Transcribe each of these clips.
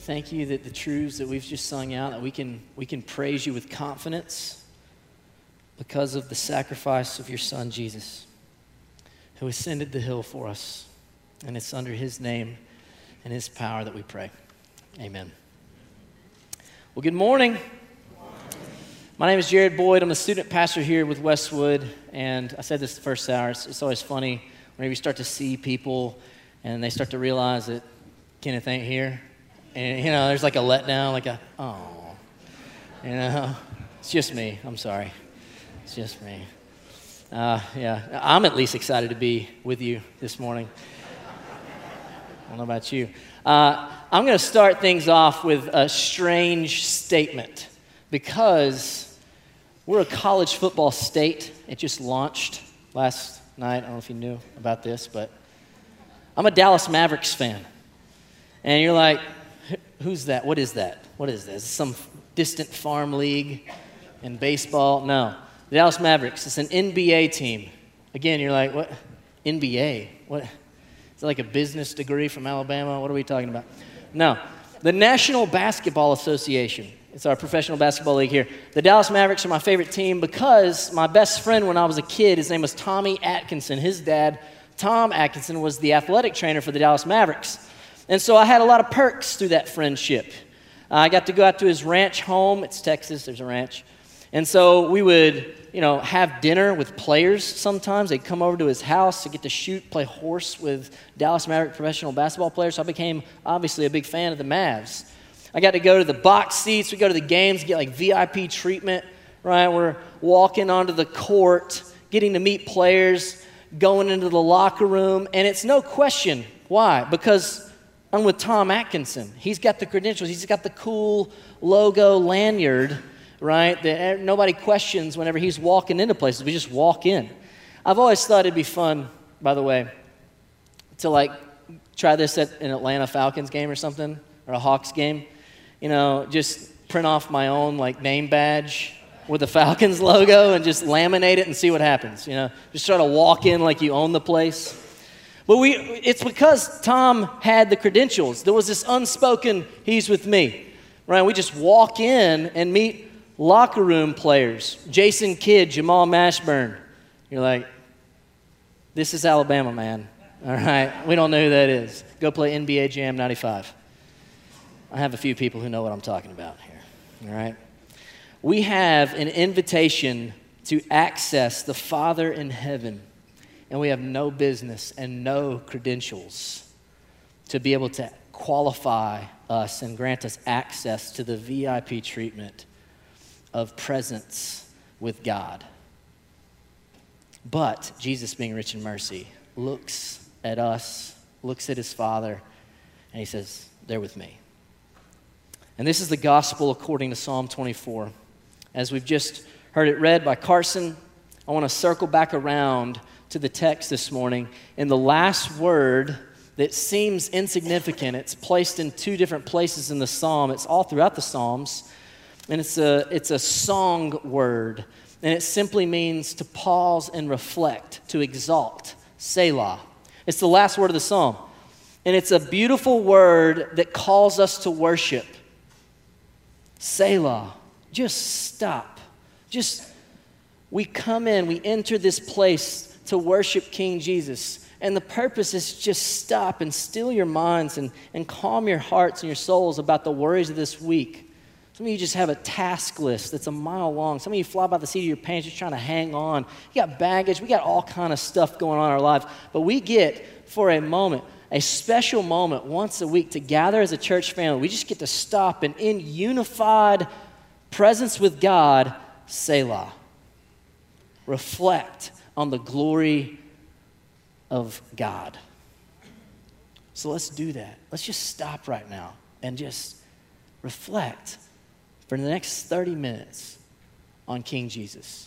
Thank you that the truths that we've just sung out, that we can praise you with confidence because of the sacrifice of your Son, Jesus, who ascended the hill for us. And it's under his name and his power that we pray. Amen. Well, good morning. My name is Jared Boyd. I'm a student pastor here with Westwood. And I said this the first hour. It's always funny whenever you start to see people and they start to realize that Kenneth ain't here. And, there's like a letdown, it's just me. I'm sorry. It's just me. I'm at least excited to be with you this morning. I don't know about you. I'm going to start things off with a strange statement because we're a college football state. It just launched last night. I don't know if you knew about this, but I'm a Dallas Mavericks fan. And you're like, who's that? What is that? What is this? Some distant farm league in baseball? No. The Dallas Mavericks. It's an NBA team. Again, you're like, what? NBA? What? Is it like a business degree from Alabama? What are we talking about? No. The National Basketball Association. It's our professional basketball league here. The Dallas Mavericks are my favorite team because my best friend when I was a kid, his name was Tommy Atkinson. His dad, Tom Atkinson, was the athletic trainer for the Dallas Mavericks. And so I had a lot of perks through that friendship. I got to go out to his ranch home. It's Texas. There's a ranch. And so we would, have dinner with players sometimes. They'd come over to his house to get to play horse with Dallas Maverick professional basketball players. So I became, obviously, a big fan of the Mavs. I got to go to the box seats. We go to the games, get VIP treatment, right? We're walking onto the court, getting to meet players, going into the locker room. And it's no question why. Because I'm with Tom Atkinson. He's got the credentials. He's got the cool logo lanyard, right, that nobody questions whenever he's walking into places. We just walk in. I've always thought it'd be fun, by the way, to try this at an Atlanta Falcons game or something, or a Hawks game. Just print off my own name badge with the Falcons logo and just laminate it and see what happens. Just try to walk in like you own the place. But it's because Tom had the credentials. There was this unspoken, he's with me, right? We just walk in and meet locker room players. Jason Kidd, Jamal Mashburn. You're like, this is Alabama, man. All right? We don't know who that is. Go play NBA Jam 95. I have a few people who know what I'm talking about here. All right? We have an invitation to access the Father in heaven. And we have no business and no credentials to be able to qualify us and grant us access to the VIP treatment of presence with God. But Jesus, being rich in mercy, looks at us, looks at his Father, and he says, they're with me. And this is the gospel according to Psalm 24. As we've just heard it read by Carson, I want to circle back around to the text this morning. In the last word that seems insignificant, it's placed in two different places in the psalm. It's all throughout the Psalms, and it's a song word, and it simply means to pause and reflect, to exalt, Selah. It's the last word of the psalm, and it's a beautiful word that calls us to worship. Selah. Just stop. We come in, we enter this place to worship King Jesus. And the purpose is just stop and still your minds and calm your hearts and your souls about the worries of this week. Some of you just have a task list that's a mile long. Some of you fly by the seat of your pants just trying to hang on. You got baggage. We got all kind of stuff going on in our lives. But we get, for a moment, a special moment once a week to gather as a church family. We just get to stop and in unified presence with God, Selah. Reflect on the glory of God. So let's do that. Let's just stop right now and just reflect for the next 30 minutes on King Jesus.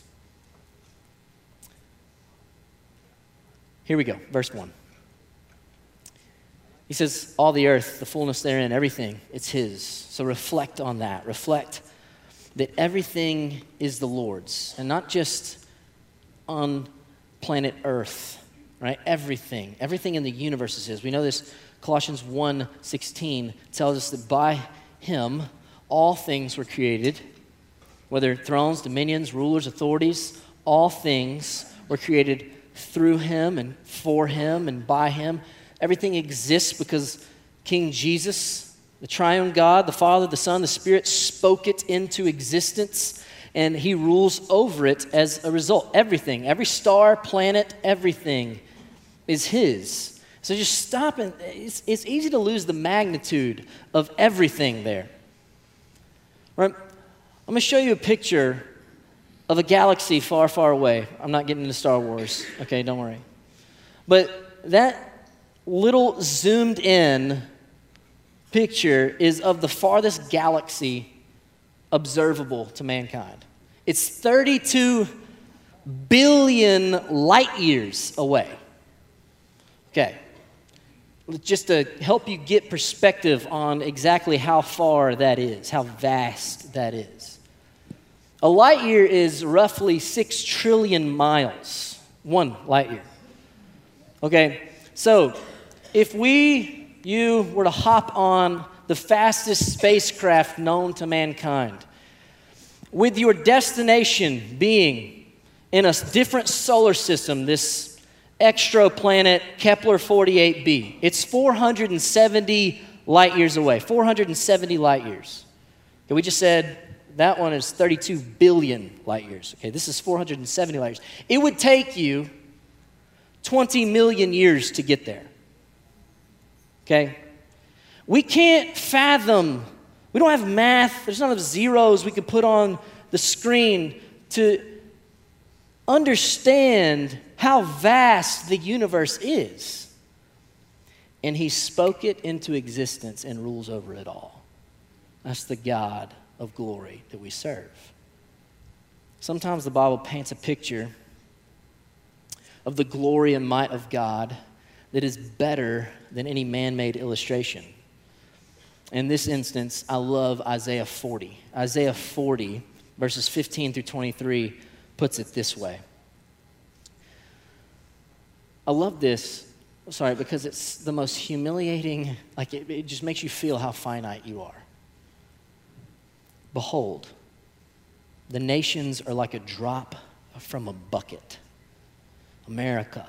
Here we go, verse 1. He says, all the earth, the fullness therein, everything, it's his. So reflect on that. Reflect that everything is the Lord's, and not just on planet Earth, right? Everything in the universe is his. We know this Colossians 1:16 tells us that by him all things were created, whether thrones, dominions, rulers, authorities, all things were created through him and for him and by him. Everything exists because King Jesus, the triune God, the Father, the Son, the Spirit, spoke it into existence, and he rules over it as a result. Everything, every star, planet, everything is his. So just stop, and it's easy to lose the magnitude of everything there. Right? I'm going to show you a picture of a galaxy far, far away. I'm not getting into Star Wars, okay, don't worry. But that little zoomed in picture is of the farthest galaxy observable to mankind. It's 32 billion light years away. Okay. Just to help you get perspective on exactly how far that is, how vast that is. A light year is roughly 6 trillion miles, 1 light year. Okay, so if you were to hop on the fastest spacecraft known to mankind, with your destination being in a different solar system, this exoplanet Kepler-48b. It's 470 light years away, 470 light years. Okay, we just said that one is 32 billion light years. Okay, this is 470 light years. It would take you 20 million years to get there. Okay? We can't fathom, we don't have math, there's not enough zeros we could put on the screen to understand how vast the universe is. And he spoke it into existence and rules over it all. That's the God of glory that we serve. Sometimes the Bible paints a picture of the glory and might of God that is better than any man-made illustration. In this instance, I love Isaiah 40. Isaiah 40, verses 15 through 23, puts it this way. I love this, because it's the most humiliating, it just makes you feel how finite you are. Behold, the nations are like a drop from a bucket. America,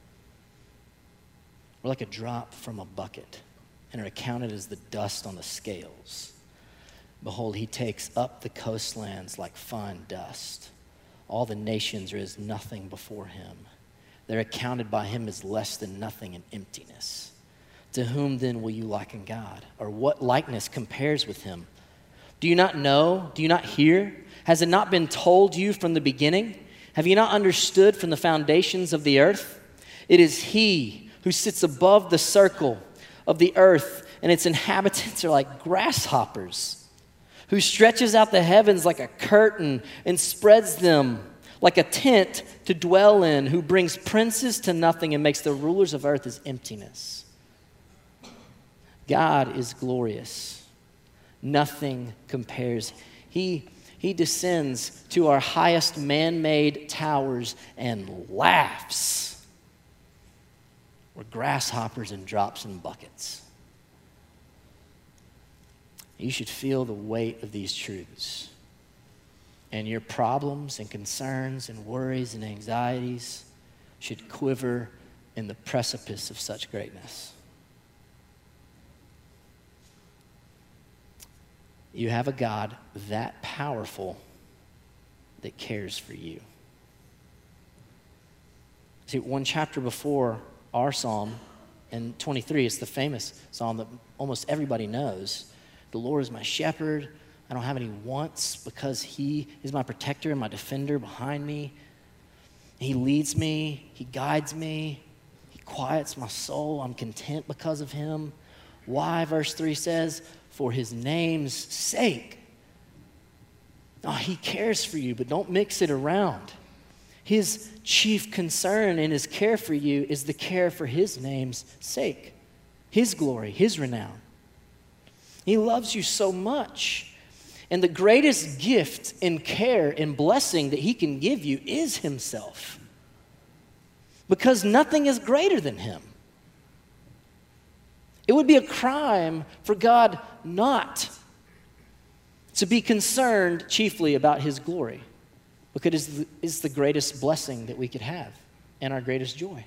we're like a drop from a bucket and are accounted as the dust on the scales. Behold, he takes up the coastlands like fine dust. All the nations are as nothing before him. They're accounted by him as less than nothing in emptiness. To whom then will you liken God? Or what likeness compares with him? Do you not know? Do you not hear? Has it not been told you from the beginning? Have you not understood from the foundations of the earth? It is he who sits above the circle of the earth, and its inhabitants are like grasshoppers, who stretches out the heavens like a curtain and spreads them like a tent to dwell in, who brings princes to nothing and makes the rulers of earth as emptiness. God is glorious. Nothing compares. He descends to our highest man-made towers and laughs. We're grasshoppers and drops in buckets. You should feel the weight of these truths. And your problems and concerns and worries and anxieties should quiver in the precipice of such greatness. You have a God that powerful that cares for you. See, one chapter before our psalm, in 23, it's the famous psalm that almost everybody knows. The Lord is my shepherd. I don't have any wants because he is my protector and my defender behind me. He leads me. He guides me. He quiets my soul. I'm content because of him. Why? Verse 3 says, for his name's sake. Oh, he cares for you, but don't mix it around. His chief concern in his care for you is the care for his name's sake, his glory, his renown. He loves you so much. And the greatest gift and care and blessing that he can give you is himself. Because nothing is greater than him. It would be a crime for God not to be concerned chiefly about his glory, because it is the greatest blessing that we could have and our greatest joy.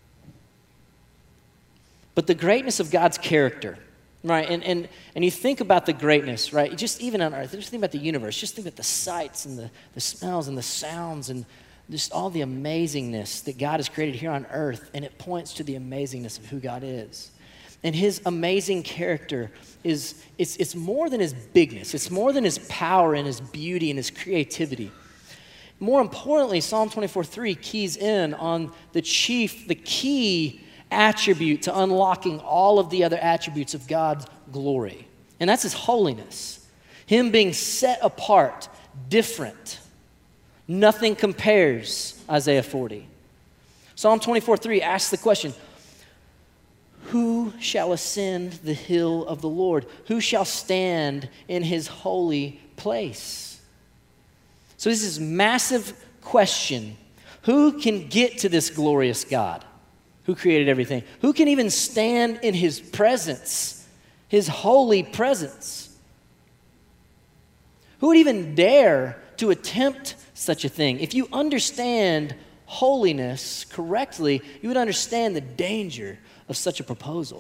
But the greatness of God's character, right? And you think about the greatness, right? Just even on earth, just think about the universe. Just think about the sights and the smells and the sounds and just all the amazingness that God has created here on earth, and it points to the amazingness of who God is. And his amazing character it's more than his bigness. It's more than his power and his beauty and his creativity. More importantly, Psalm 24:3 keys in on the key attribute to unlocking all of the other attributes of God's glory. And that's his holiness. Him being set apart, different. Nothing compares, Isaiah 40. Psalm 24:3 asks the question, who shall ascend the hill of the Lord? Who shall stand in his holy place? So this is a massive question. Who can get to this glorious God who created everything? Who can even stand in his presence, his holy presence? Who would even dare to attempt such a thing? If you understand holiness correctly, you would understand the danger of such a proposal.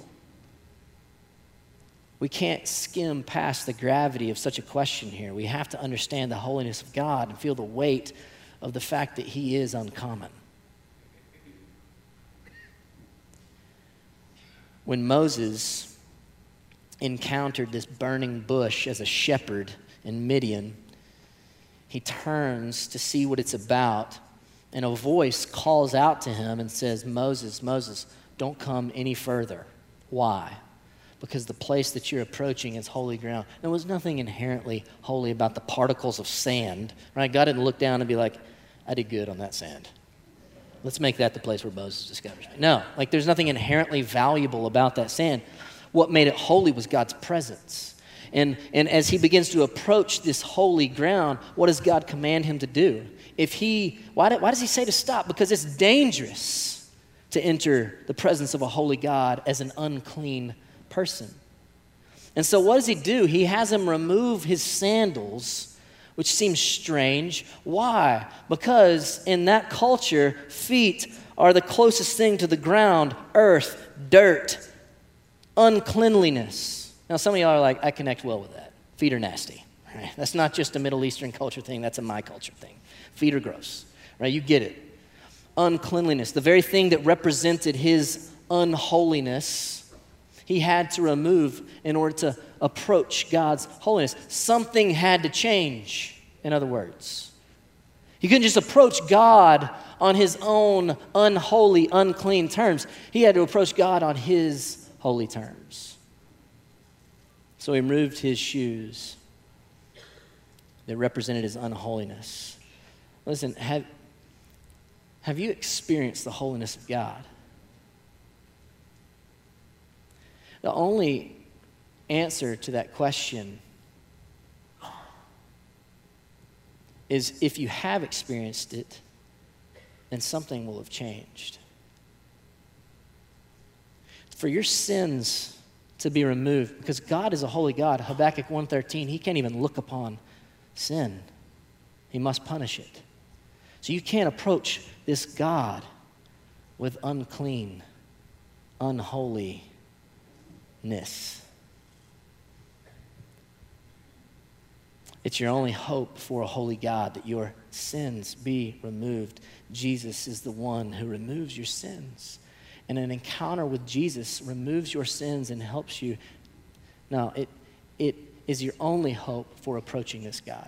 We can't skim past the gravity of such a question here. We have to understand the holiness of God and feel the weight of the fact that he is uncommon. When Moses encountered this burning bush as a shepherd in Midian, he turns to see what it's about, and a voice calls out to him and says, Moses, Moses, don't come any further. Why? Because the place that you're approaching is holy ground. There was nothing inherently holy about the particles of sand, right? God didn't look down and be like, I did good on that sand. Let's make that the place where Moses discovers me. No, there's nothing inherently valuable about that sand. What made it holy was God's presence. And as he begins to approach this holy ground, what does God command him to do? Why does he say to stop? Because it's dangerous to enter the presence of a holy God as an unclean person. And so what does he do? He has him remove his sandals, which seems strange. Why? Because in that culture, feet are the closest thing to the ground, earth, dirt, uncleanliness. Now some of y'all are like, I connect well with that. Feet are nasty. Right? That's not just a Middle Eastern culture thing, that's a my culture thing. Feet are gross. Right? You get it. Uncleanliness, the very thing that represented his unholiness, he had to remove in order to approach God's holiness. Something had to change, in other words. He couldn't just approach God on his own unholy, unclean terms. He had to approach God on his holy terms. So he removed his shoes that represented his unholiness. Listen, have you experienced the holiness of God? The only answer to that question is if you have experienced it, then something will have changed. For your sins to be removed, because God is a holy God, Habakkuk 1:13, he can't even look upon sin. He must punish it. So you can't approach this God with unclean, unholiness. It's your only hope for a holy God that your sins be removed. Jesus is the one who removes your sins. And an encounter with Jesus removes your sins and helps you. Now, it is your only hope for approaching this God.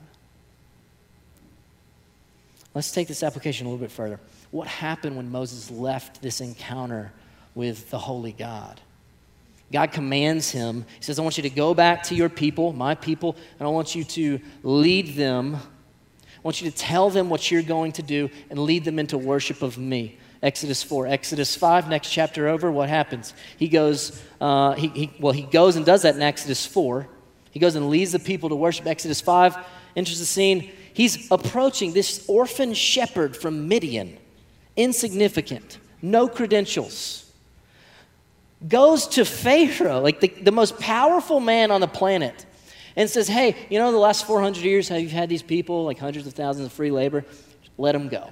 Let's take this application a little bit further. What happened when Moses left this encounter with the holy God? God commands him. He says, I want you to go back to your people, my people, and I want you to lead them. I want you to tell them what you're going to do and lead them into worship of me. Exodus 4. Exodus 5, next chapter over, what happens? He goes, he goes and does that in Exodus 4. He goes and leads the people to worship. Exodus 5 enters the scene. He's approaching this orphan shepherd from Midian, insignificant, no credentials. goes to Pharaoh, like the most powerful man on the planet, and says, hey, you know, the last 400 years, how you've had these people, like hundreds of thousands of free labor, let them go.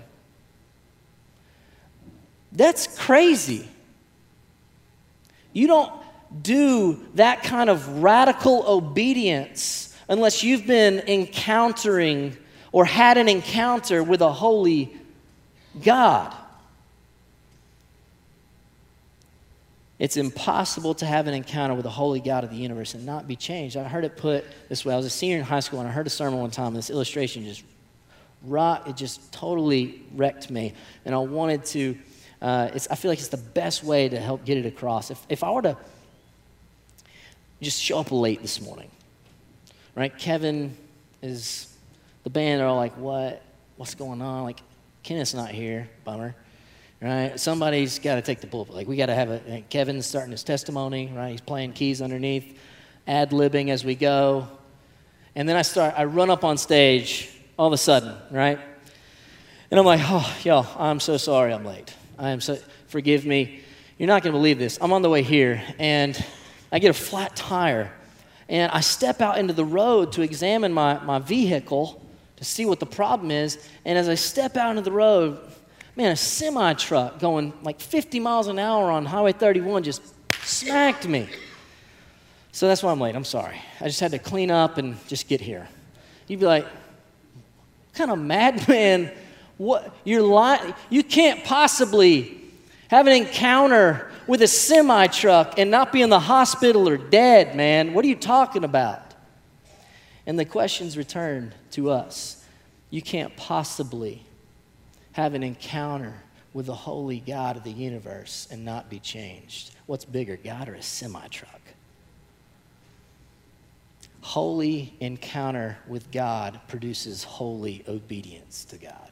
That's crazy. You don't do that kind of radical obedience unless you've been encountering or had an encounter with a holy God. It's impossible to have an encounter with the holy God of the universe and not be changed. I heard it put this way. I was a senior in high school, and I heard a sermon one time, and this illustration just totally wrecked me. And I wanted to, I feel like it's the best way to help get it across. If I were to just show up late this morning, right? Kevin is, the band are all like, what's going on? Like, Kenneth's not here, bummer. Right? Somebody's got to take the pulpit. Like, we got to have Kevin's starting his testimony, right? He's playing keys underneath, ad-libbing as we go. And then I run up on stage all of a sudden, right? And I'm like, oh, y'all, I'm so sorry I'm late. Forgive me. You're not going to believe this. I'm on the way here, and I get a flat tire. And I step out into the road to examine my vehicle to see what the problem is. And as I step out into the road, man, a semi-truck going like 50 miles an hour on Highway 31 just smacked me. So that's why I'm late. I'm sorry. I just had to clean up and just get here. You'd be like, what kind of madman? What? You're lying. You can't possibly have an encounter with a semi-truck and not be in the hospital or dead, man. What are you talking about? And the questions return to us. You can't possibly have an encounter with the holy God of the universe and not be changed. What's bigger, God or a semi-truck? Holy encounter with God produces holy obedience to God.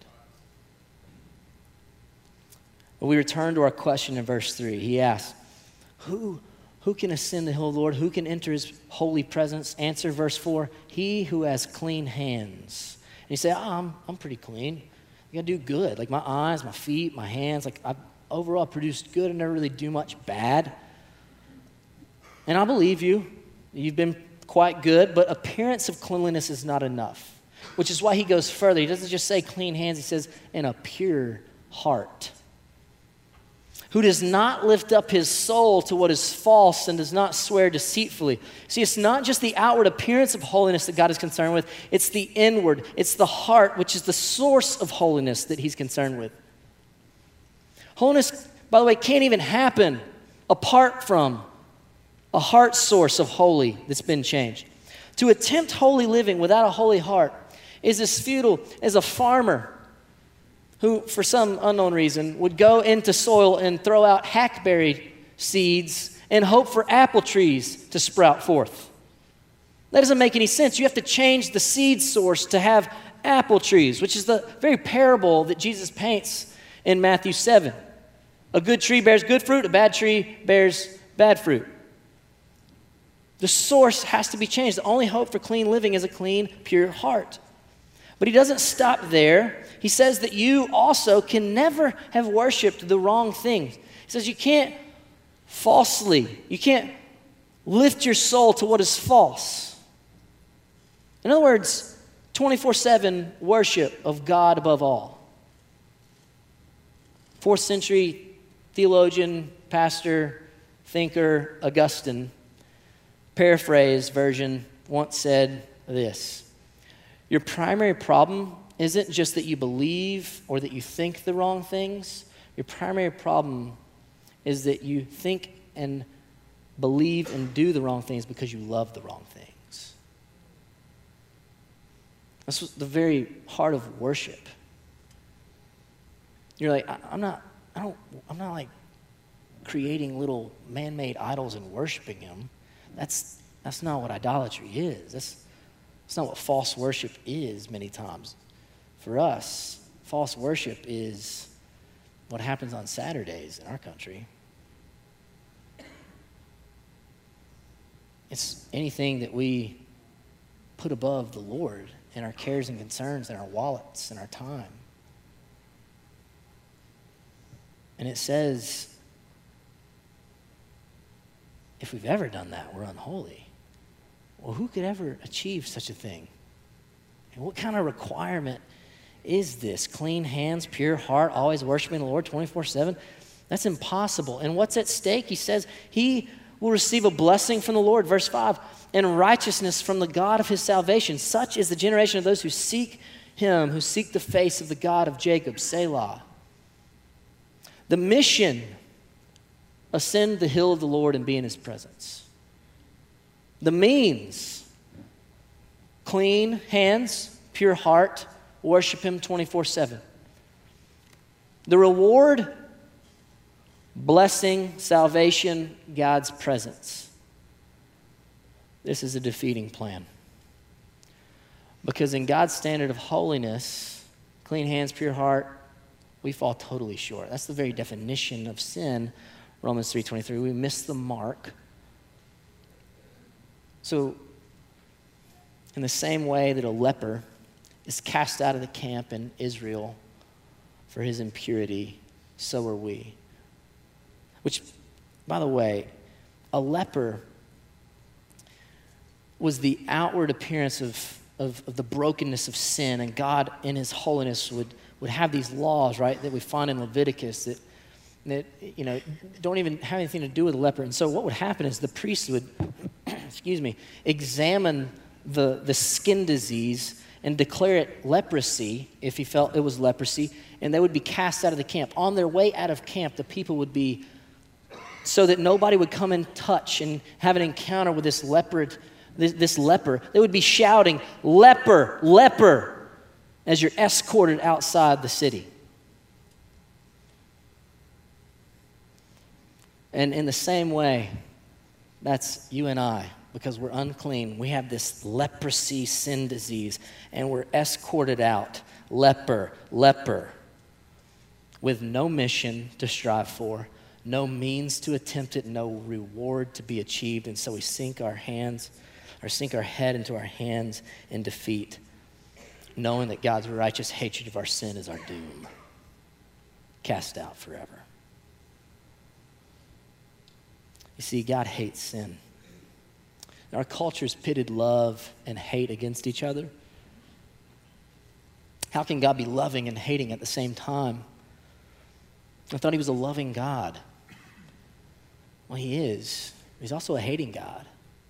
Well, we return to our question in verse 3. He asks, who can ascend the hill of the Lord? Who can enter his holy presence? Answer, verse 4, he who has clean hands. And you say, I'm pretty clean. I gotta do good. Like my eyes, my feet, my hands, like I've overall produced good and never really do much bad. And I believe you. You've been quite good, but appearance of cleanliness is not enough, which is why he goes further. He doesn't just say clean hands, he says, and a pure heart. Who does not lift up his soul to what is false and does not swear deceitfully. See, it's not just the outward appearance of holiness that God is concerned with, it's the inward, it's the heart, which is the source of holiness that he's concerned with. Holiness, by the way, can't even happen apart from a heart source of holy that's been changed. To attempt holy living without a holy heart is as futile as a farmer who, for some unknown reason, would go into soil and throw out hackberry seeds and hope for apple trees to sprout forth. That doesn't make any sense. You have to change the seed source to have apple trees, which is the very parable that Jesus paints in Matthew 7. A good tree bears good fruit, a bad tree bears bad fruit. The source has to be changed. The only hope for clean living is a clean, pure heart. But he doesn't stop there. He says that you also can never have worshiped the wrong things. He says you can't lift your soul to what is false. In other words, 24/7 worship of God above all. 4th century theologian, pastor, thinker Augustine, paraphrase version, once said this: your primary problem isn't just that you believe or that you think the wrong things. Your primary problem is that you think and believe and do the wrong things because you love the wrong things. That's the very heart of worship. You're like, I'm not like creating little man-made idols and worshiping them. That's not what idolatry is. That's not what false worship is many times. For us, false worship is what happens on Saturdays in our country. It's anything that we put above the Lord in our cares and concerns, in our wallets, in our time. And it says if we've ever done that, we're unholy. Well, who could ever achieve such a thing? And what kind of requirement is this? Clean hands, pure heart, always worshiping the Lord 24/7? That's impossible. And what's at stake? He says he will receive a blessing from the Lord, verse 5, and righteousness from the God of his salvation. Such is the generation of those who seek him, who seek the face of the God of Jacob, Selah. The mission, ascend the hill of the Lord and be in his presence. The means, clean hands, pure heart, worship him 24/7. The reward, blessing, salvation, God's presence. This is a defeating plan. Because in God's standard of holiness, clean hands, pure heart, we fall totally short. That's the very definition of sin, Romans 3:23. We miss the mark. So, in the same way that a leper is cast out of the camp in Israel for his impurity, so are we. Which, by the way, a leper was the outward appearance of the brokenness of sin, and God in his holiness would have these laws, right, that we find in Leviticus that don't even have anything to do with a leper. And so what would happen is the priest would examine the skin disease and declare it leprosy if he felt it was leprosy, and they would be cast out of the camp. On their way out of camp, the people would be, so that nobody would come and touch and have an encounter with this leper, they would be shouting, "Leper, leper," as you're escorted outside the city. And in the same way, that's you and I, because we're unclean. We have this leprosy sin disease, and we're escorted out, leper, leper, with no mission to strive for, no means to attempt it, no reward to be achieved. And so we sink our head into our hands in defeat, knowing that God's righteous hatred of our sin is our doom, cast out forever. You see, God hates sin. Our culture's pitted love and hate against each other. How can God be loving and hating at the same time? I thought he was a loving God. Well, he is. He's also a hating God.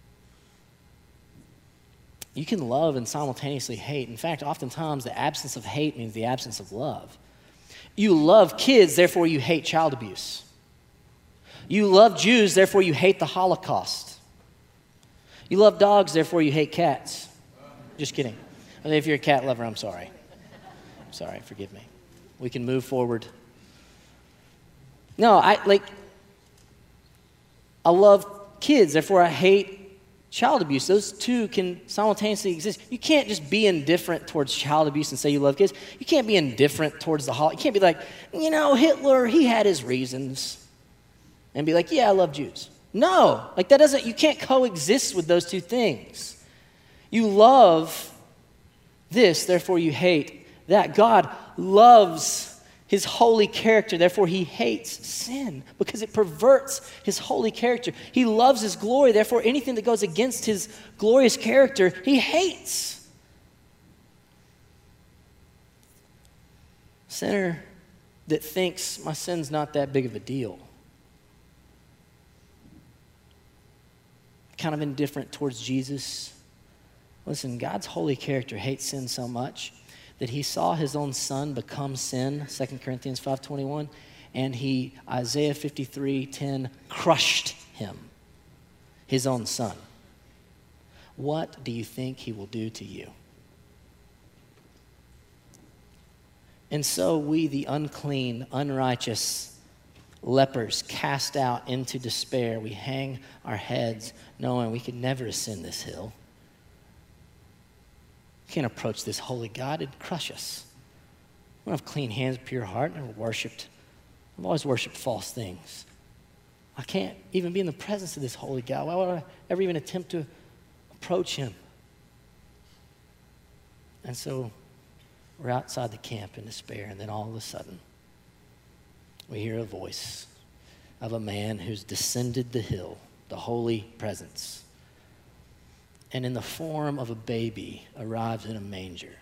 You can love and simultaneously hate. In fact, oftentimes the absence of hate means the absence of love. You love kids, therefore you hate child abuse. You love Jews, therefore you hate the Holocaust. You love dogs, therefore you hate cats. Just kidding. If you're a cat lover, I'm sorry. I'm sorry, forgive me. We can move forward. No, I love kids, therefore I hate child abuse. Those two can simultaneously exist. You can't just be indifferent towards child abuse and say you love kids. You can't be indifferent towards the Holocaust. You can't be like, Hitler, he had his reasons. And be like, yeah, I love Jews. No, you can't coexist with those two things. You love this, therefore you hate that. God loves his holy character, therefore he hates sin because it perverts his holy character. He loves his glory, therefore anything that goes against his glorious character, he hates. Sinner that thinks my sin's not that big of a deal, kind of indifferent towards Jesus. Listen, God's holy character hates sin so much that he saw his own son become sin, 2 Corinthians 5:21, and he, Isaiah 53:10, crushed him, his own son. What do you think he will do to you? And so we, the unclean, unrighteous lepers, cast out into despair, we hang our heads knowing we could never ascend this hill. We can't approach this holy God. It'd crush us. I don't have clean hands, pure heart. I've always worshipped false things. I can't even be in the presence of this holy God. Why would I ever even attempt to approach him? And so we're outside the camp in despair, and then all of a sudden, we hear a voice of a man who's descended the hill, the holy presence, and in the form of a baby arrives in a manger.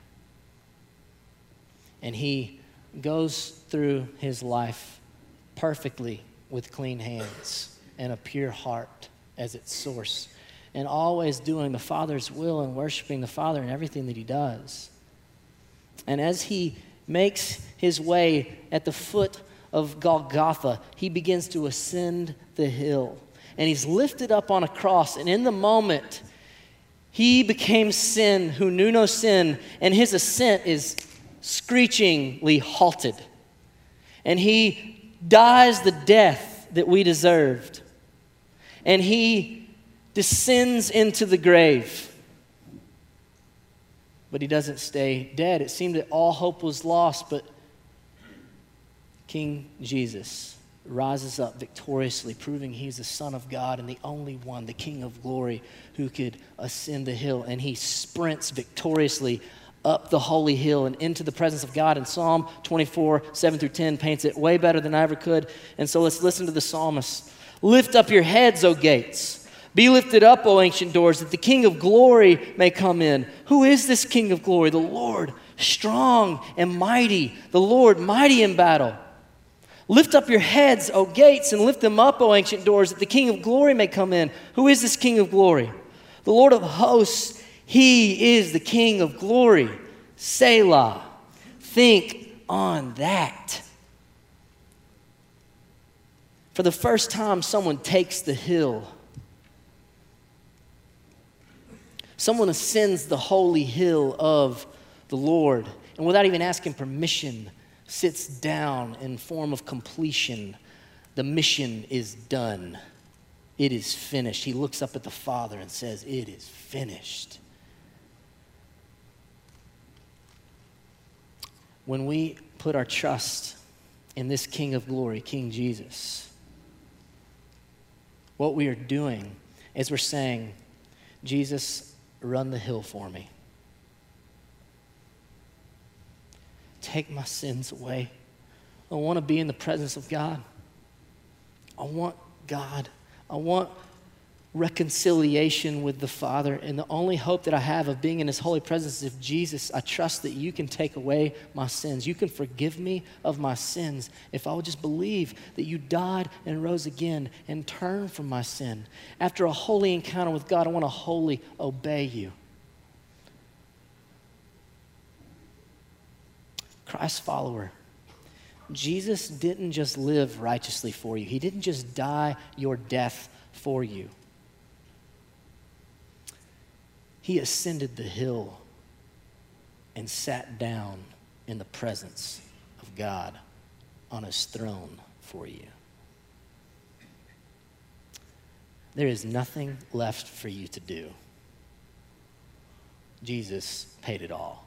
And he goes through his life perfectly with clean hands and a pure heart as its source, and always doing the Father's will and worshiping the Father in everything that he does. And as he makes his way at the foot of Golgotha, he begins to ascend the hill. And he's lifted up on a cross, and in the moment, he became sin who knew no sin, and his ascent is screechingly halted. And he dies the death that we deserved. And he descends into the grave. But he doesn't stay dead. It seemed that all hope was lost, but King Jesus rises up victoriously, proving he's the Son of God and the only one, the King of glory, who could ascend the hill. And he sprints victoriously up the holy hill and into the presence of God. And Psalm 24, 7 through 10 paints it way better than I ever could. And so let's listen to the psalmist. Lift up your heads, O gates. Be lifted up, O ancient doors, that the King of glory may come in. Who is this King of glory? The Lord, strong and mighty, the Lord, mighty in battle. Lift up your heads, O gates, and lift them up, O ancient doors, that the King of glory may come in. Who is this King of glory? The Lord of hosts, he is the King of glory. Selah. Think on that. For the first time, someone takes the hill. Someone ascends the holy hill of the Lord, and without even asking permission, sits down in form of completion. The mission is done. It is finished. He looks up at the Father and says, it is finished. When we put our trust in this King of glory, King Jesus, what we are doing is we're saying, Jesus, run the hill for me. Take my sins away. I want to be in the presence of God. I want God. I want reconciliation with the Father. And the only hope that I have of being in his holy presence is if Jesus, I trust that you can take away my sins. You can forgive me of my sins if I would just believe that you died and rose again and turn from my sin. After a holy encounter with God, I want to wholly obey you. Christ follower, Jesus didn't just live righteously for you. He didn't just die your death for you. He ascended the hill and sat down in the presence of God on his throne for you. There is nothing left for you to do. Jesus paid it all.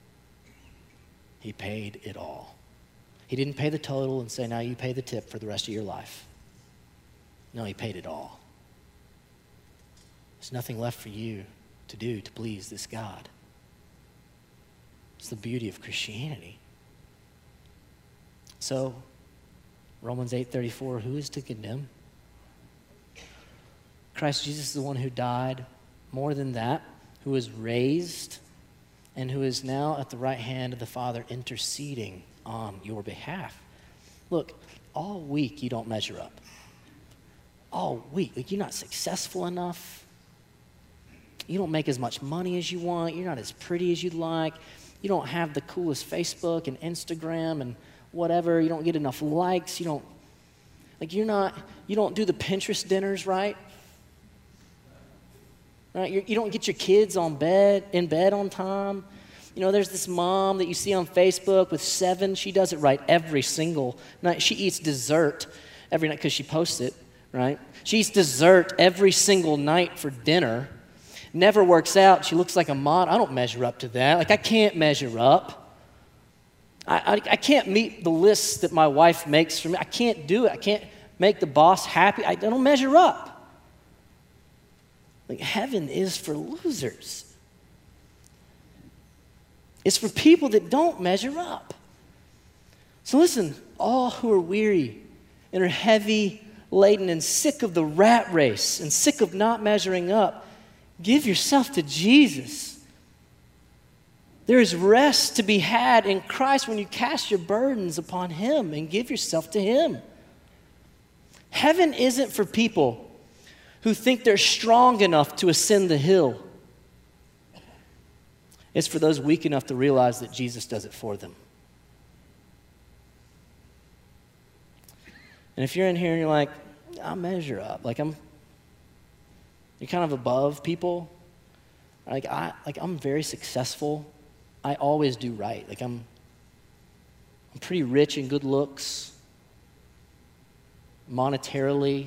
He paid it all. He didn't pay the total and say, now you pay the tip for the rest of your life. No, he paid it all. There's nothing left for you to do to please this God. It's the beauty of Christianity. So, Romans 8:34, who is to condemn? Christ Jesus is the one who died. More than that, who was raised and who is now at the right hand of the Father interceding on your behalf. Look, all week you don't measure up. All week, like you're not successful enough. You don't make as much money as you want. You're not as pretty as you'd like. You don't have the coolest Facebook and Instagram and whatever. You don't get enough likes. You don't do the Pinterest dinners right. Right? You don't get your kids in bed on time. You know, there's this mom that you see on Facebook with 7. She does it right every single night. She eats dessert every night because she posts it, right? She eats dessert every single night for dinner. Never works out. She looks like a model. I don't measure up to that. Like, I can't measure up. I can't meet the lists that my wife makes for me. I can't do it. I can't make the boss happy. I don't measure up. Like, heaven is for losers. It's for people that don't measure up. So listen, all who are weary and are heavy laden and sick of the rat race and sick of not measuring up, give yourself to Jesus. There is rest to be had in Christ when you cast your burdens upon Him and give yourself to Him. Heaven isn't for people who think they're strong enough to ascend the hill. It's for those weak enough to realize that Jesus does it for them. And if you're in here and you're like, I'll measure up, you're kind of above people, I'm very successful. I always do right. I'm pretty rich in good looks, monetarily.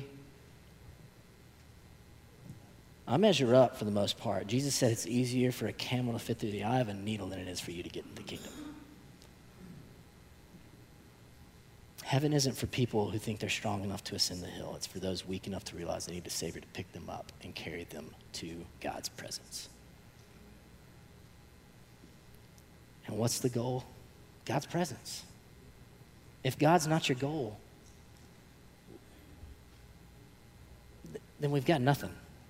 I measure up for the most part. Jesus said it's easier for a camel to fit through the eye of a needle than it is for you to get into the kingdom. Heaven isn't for people who think they're strong enough to ascend the hill. It's for those weak enough to realize they need a Savior to pick them up and carry them to God's presence. And what's the goal? God's presence. If God's not your goal, then we've got nothing.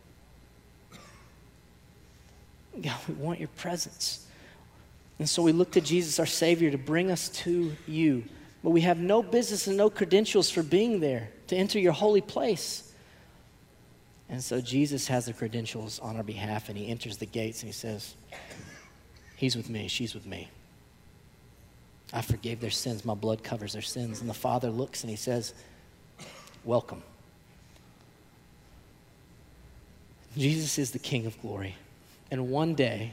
God, we want your presence. And so we look to Jesus, our Savior, to bring us to you. But we have no business and no credentials for being there, to enter your holy place. And so Jesus has the credentials on our behalf, and he enters the gates and he says, He's with me, she's with me. I forgave their sins, my blood covers their sins. And the Father looks and he says, welcome. Jesus is the King of glory. And one day,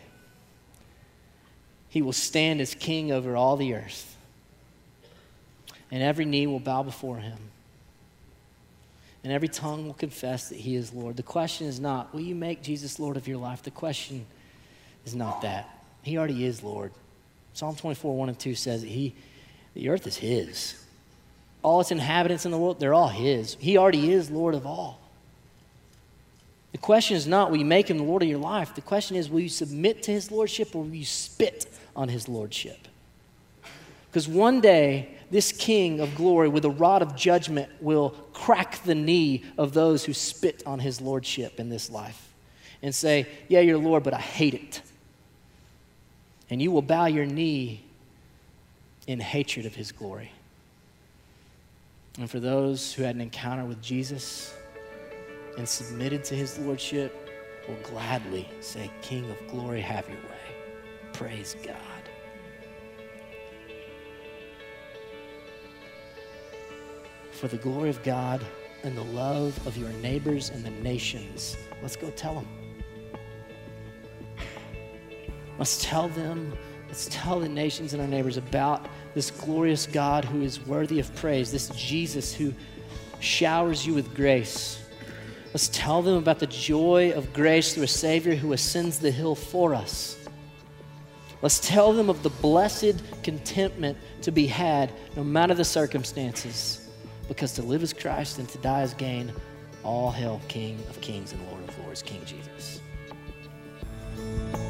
he will stand as king over all the earth. And every knee will bow before him. And every tongue will confess that he is Lord. The question is not, will you make Jesus Lord of your life? The question is not that. He already is Lord. Psalm 24, 1 and 2 says that the earth is his. All its inhabitants in the world, they're all his. He already is Lord of all. The question is not, will you make him the Lord of your life? The question is, will you submit to his lordship or will you spit on his lordship? Because one day, this King of glory with a rod of judgment will crack the knee of those who spit on his lordship in this life and say, yeah, you're Lord, but I hate it. And you will bow your knee in hatred of his glory. And for those who had an encounter with Jesus and submitted to his lordship, will gladly say, King of glory, have your way. Praise God. For the glory of God and the love of your neighbors and the nations, let's go tell them. Let's tell the nations and our neighbors about this glorious God who is worthy of praise, this Jesus who showers you with grace. Let's tell them about the joy of grace through a Savior who ascends the hill for us. Let's tell them of the blessed contentment to be had no matter the circumstances, because to live is Christ and to die is gain. All hail King of kings and Lord of lords, King Jesus.